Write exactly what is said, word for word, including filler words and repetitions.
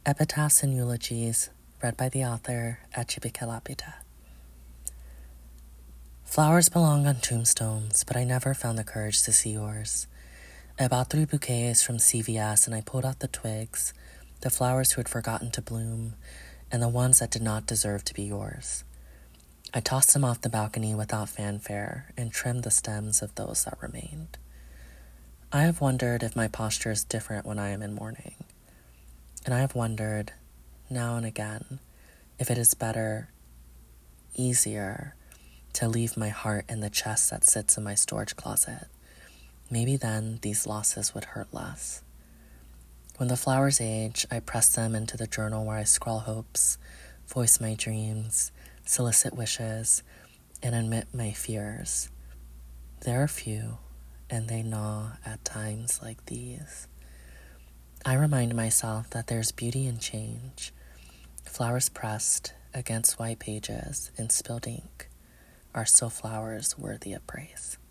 Epitaphs and Eulogies, read by the author at Chibikalapita. Flowers belong on tombstones, but I never found the courage to see yours. I bought three bouquets from C V S and I pulled out the twigs, the flowers who had forgotten to bloom, and the ones that did not deserve to be yours. I tossed them off the balcony without fanfare and trimmed the stems of those that remained. I have wondered if my posture is different when I am in mourning. And I have wondered, now and again, if it is better, easier, to leave my heart in the chest that sits in my storage closet. Maybe then these losses would hurt less. When the flowers age, I press them into the journal where I scrawl hopes, voice my dreams, solicit wishes, and admit my fears. There are few, and they gnaw at times like these. I remind myself that there's beauty in change. Flowers pressed against white pages and spilled ink are still flowers worthy of praise.